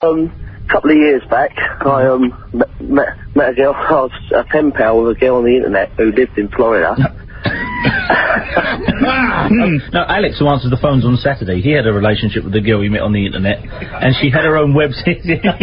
Couple of years back, I met a girl. I was a pen pal with a girl on the internet who lived in Florida. No, Alex, who answers the phones on Saturday, he had a relationship with the girl he met on the internet, and she had her own website,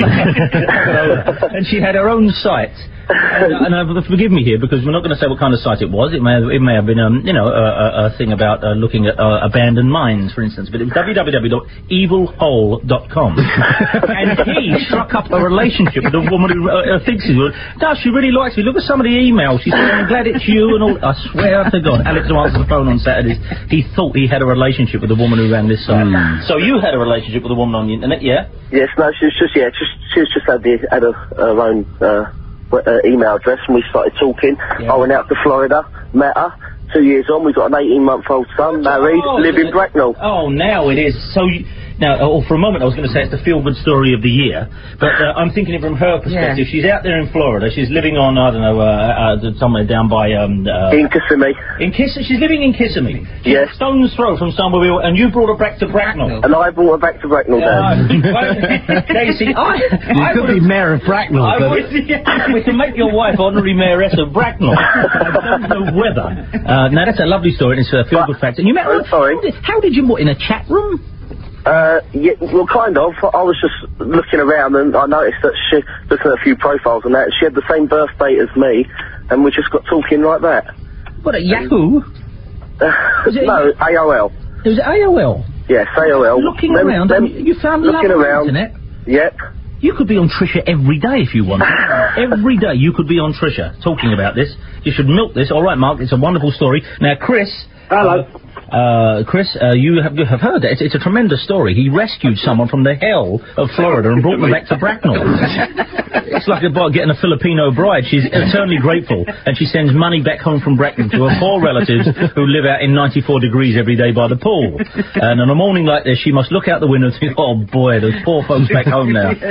and she had her own site. And forgive me here, because we're not going to say what kind of site it was. It may have been, a thing about looking at abandoned mines, for instance. But it was www.evilhole.com. And he struck up a relationship with a woman who thinks he's good. No, she really likes me. Look at some of the emails. She said, I'm glad it's you and all. I swear to God, Alex, who answers the phone on Saturdays, he thought he had a relationship with a woman who ran this site. So you had a relationship with a woman on the internet, yeah? Yes, no, she was just had her own email address, and we started talking. Yeah. I went out to Florida, met her. 2 years on, we've got an 18-month-old son, married, live in Bracknell. Oh, now it is. So, for a moment I was going to say it's the feel-good story of the year, but I'm thinking it from her perspective. Yeah. She's out there in Florida. She's living on, I don't know, somewhere down by... in Kissimmee. She's living in Kissimmee. Yes. Stone's throw from somewhere, and you brought her back to Bracknell. And I brought her back to Bracknell, Dad. Casey, you could be mayor of Bracknell. To make your wife honorary mayoress of Bracknell. I don't know whether... now, that's a lovely story, and it's a feel-good fact. And you met her... sorry. How did you... in a chat room? Yeah, well, kind of. I was just looking around, and I noticed that she, looking at a few profiles and that, she had the same birth date as me, and we just got talking like that. What, at Yahoo? No, AOL. It was AOL? Yes, AOL. Looking around, you found love on the internet? Yep. You could be on Trisha every day if you want. Every day you could be on Trisha talking about this. You should milk this. All right, Mark, it's a wonderful story. Now, Chris... Hello. Chris, you have heard that. It's a tremendous story. He rescued someone from the hell of Florida and brought them back to Bracknell. It's like getting a Filipino bride. She's eternally grateful, and she sends money back home from Bracknell to her poor relatives who live out in 94 degrees every day by the pool. And on a morning like this, she must look out the window and think, oh boy, those poor folks back home now.